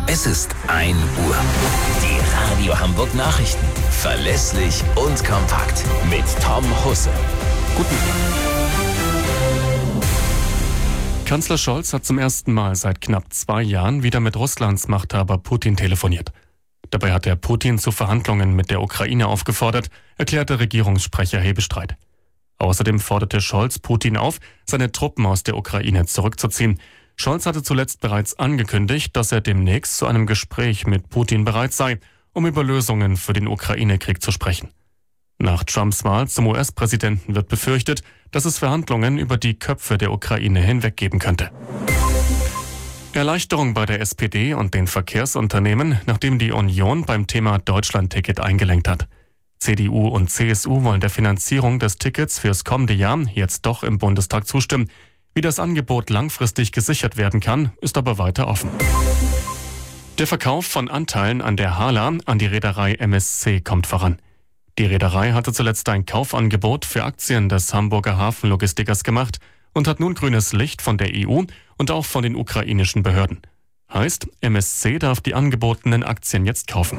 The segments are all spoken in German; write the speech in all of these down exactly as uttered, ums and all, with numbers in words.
Es ist ein Uhr. Die Radio Hamburg Nachrichten. Verlässlich und kompakt. Mit Tom Husse. Guten Morgen. Kanzler Scholz hat zum ersten Mal seit knapp zwei Jahren wieder mit Russlands Machthaber Putin telefoniert. Dabei hat er Putin zu Verhandlungen mit der Ukraine aufgefordert, erklärte Regierungssprecher Hebestreit. Außerdem forderte Scholz Putin auf, seine Truppen aus der Ukraine zurückzuziehen. Scholz hatte zuletzt bereits angekündigt, dass er demnächst zu einem Gespräch mit Putin bereit sei, um über Lösungen für den Ukraine-Krieg zu sprechen. Nach Trumps Wahl zum U S-Präsidenten wird befürchtet, dass es Verhandlungen über die Köpfe der Ukraine hinweg geben könnte. Erleichterung bei der S P D und den Verkehrsunternehmen, nachdem die Union beim Thema Deutschland-Ticket eingelenkt hat. C D U und C S U wollen der Finanzierung des Tickets fürs kommende Jahr jetzt doch im Bundestag zustimmen. Wie das Angebot langfristig gesichert werden kann, ist aber weiter offen. Der Verkauf von Anteilen an der Hala an die Reederei M S C kommt voran. Die Reederei hatte zuletzt ein Kaufangebot für Aktien des Hamburger Hafenlogistikers gemacht und hat nun grünes Licht von der E U und auch von den ukrainischen Behörden. Heißt, M S C darf die angebotenen Aktien jetzt kaufen.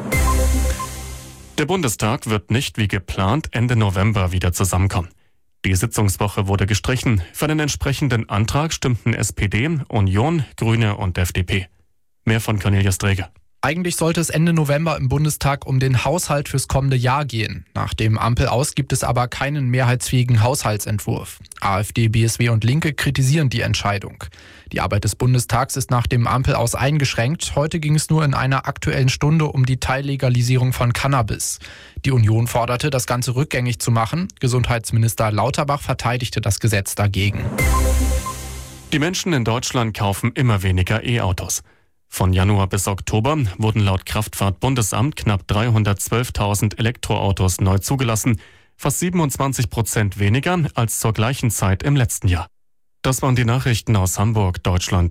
Der Bundestag wird nicht wie geplant Ende November wieder zusammenkommen. Die Sitzungswoche wurde gestrichen. Für einen entsprechenden Antrag stimmten S P D, Union, Grüne und F D P. Mehr von Cornelius Dreger. Eigentlich sollte es Ende November im Bundestag um den Haushalt fürs kommende Jahr gehen. Nach dem Ampel aus gibt es aber keinen mehrheitsfähigen Haushaltsentwurf. AfD, B S W und Linke kritisieren die Entscheidung. Die Arbeit des Bundestags ist nach dem Ampel aus eingeschränkt. Heute ging es nur in einer aktuellen Stunde um die Teillegalisierung von Cannabis. Die Union forderte, das Ganze rückgängig zu machen. Gesundheitsminister Lauterbach verteidigte das Gesetz dagegen. Die Menschen in Deutschland kaufen immer weniger E-Autos. Von Januar bis Oktober wurden laut Kraftfahrt-Bundesamt knapp dreihundertzwölftausend Elektroautos neu zugelassen, fast siebenundzwanzig Prozent weniger als zur gleichen Zeit im letzten Jahr. Das waren die Nachrichten aus Hamburg, Deutschland.